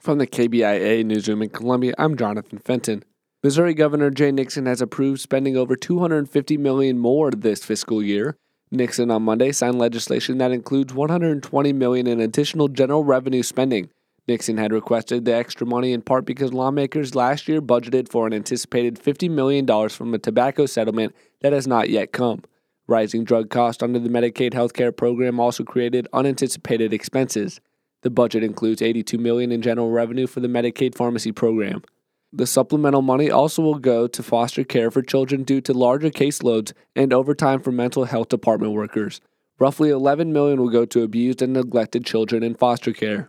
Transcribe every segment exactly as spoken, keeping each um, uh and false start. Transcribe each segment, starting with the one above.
From the K B I A newsroom in Columbia, I'm Jonathan Fenton. Missouri Governor Jay Nixon has approved spending over two hundred fifty million dollars more this fiscal year. Nixon on Monday signed legislation that includes one hundred twenty million dollars in additional general revenue spending. Nixon had requested the extra money in part because lawmakers last year budgeted for an anticipated fifty million dollars from a tobacco settlement that has not yet come. Rising drug costs under the Medicaid healthcare program also created unanticipated expenses. The budget includes eighty-two million dollars in general revenue for the Medicaid pharmacy program. The supplemental money also will go to foster care for children due to larger caseloads and overtime for mental health department workers. Roughly eleven million dollars will go to abused and neglected children in foster care.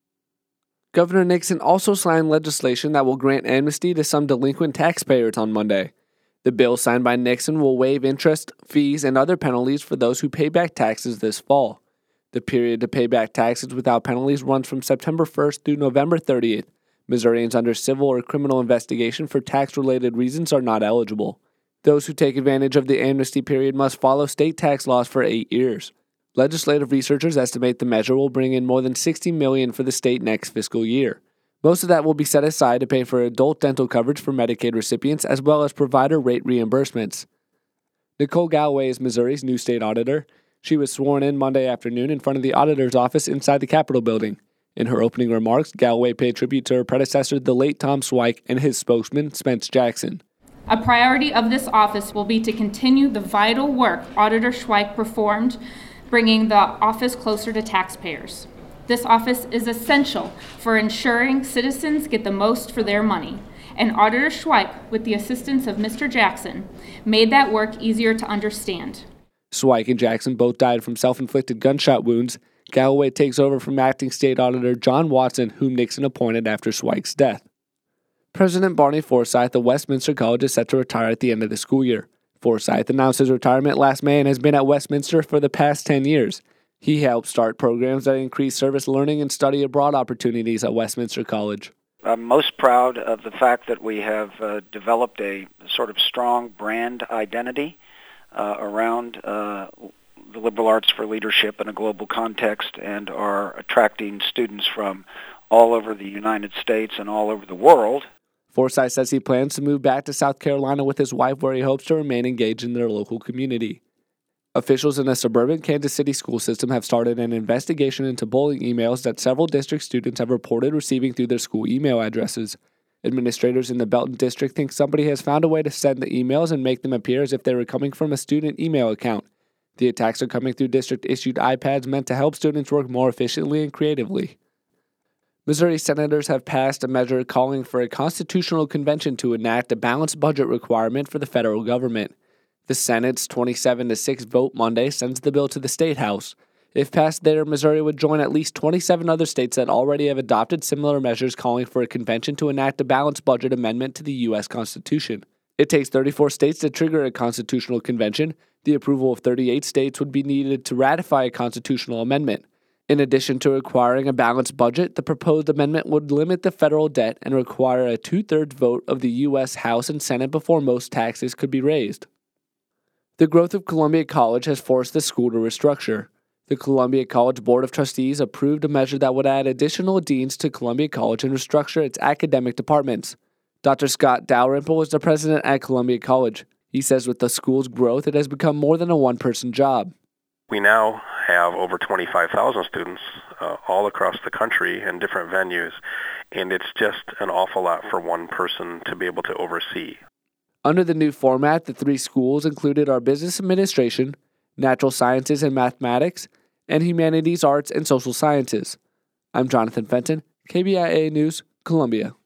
Governor Nixon also signed legislation that will grant amnesty to some delinquent taxpayers on Monday. The bill signed by Nixon will waive interest, fees, and other penalties for those who pay back taxes this fall. The period to pay back taxes without penalties runs from September first through November thirtieth. Missourians under civil or criminal investigation for tax-related reasons are not eligible. Those who take advantage of the amnesty period must follow state tax laws for eight years. Legislative researchers estimate the measure will bring in more than sixty million dollars for the state next fiscal year. Most of that will be set aside to pay for adult dental coverage for Medicaid recipients as well as provider rate reimbursements. Nicole Galloway is Missouri's new state auditor. She was sworn in Monday afternoon in front of the auditor's office inside the Capitol building. In her opening remarks, Galloway paid tribute to her predecessor, the late Tom Swyke, and his spokesman, Spence Jackson. A priority of this office will be to continue the vital work Auditor Swyke performed, bringing the office closer to taxpayers. This office is essential for ensuring citizens get the most for their money, and Auditor Swyke, with the assistance of Mister Jackson, made that work easier to understand. Swyke and Jackson both died from self-inflicted gunshot wounds. Galloway takes over from acting state auditor John Watson, whom Nixon appointed after Swyke's death. President Barney Forsyth of Westminster College is set to retire at the end of the school year. Forsyth announced his retirement last May and has been at Westminster for the past ten years. He helped start programs that increase service learning and study abroad opportunities at Westminster College. I'm most proud of the fact that we have uh, developed a sort of strong brand identity uh, around uh, the liberal arts for leadership in a global context and are attracting students from all over the United States and all over the world. Forsyth says he plans to move back to South Carolina with his wife, where he hopes to remain engaged in their local community. Officials in a suburban Kansas City school system have started an investigation into bullying emails that several district students have reported receiving through their school email addresses. Administrators in the Belton district think somebody has found a way to send the emails and make them appear as if they were coming from a student email account. The attacks are coming through district-issued iPads meant to help students work more efficiently and creatively. Missouri senators have passed a measure calling for a constitutional convention to enact a balanced budget requirement for the federal government. The Senate's twenty-seven to six vote Monday sends the bill to the State House. If passed there, Missouri would join at least twenty-seven other states that already have adopted similar measures calling for a convention to enact a balanced budget amendment to the U S Constitution. It takes thirty-four states to trigger a constitutional convention. The approval of thirty-eight states would be needed to ratify a constitutional amendment. In addition to requiring a balanced budget, the proposed amendment would limit the federal debt and require a two-thirds vote of the U S House and Senate before most taxes could be raised. The growth of Columbia College has forced the school to restructure. The Columbia College Board of Trustees approved a measure that would add additional deans to Columbia College and restructure its academic departments. Doctor Scott Dalrymple is the president at Columbia College. He says with the school's growth, it has become more than a one-person job. We now have over twenty-five thousand students uh, all across the country in different venues, and it's just an awful lot for one person to be able to oversee. Under the new format, the three schools included our business administration, natural sciences and mathematics, and humanities, arts, and social sciences. I'm Jonathan Fenton, K B I A News, Columbia.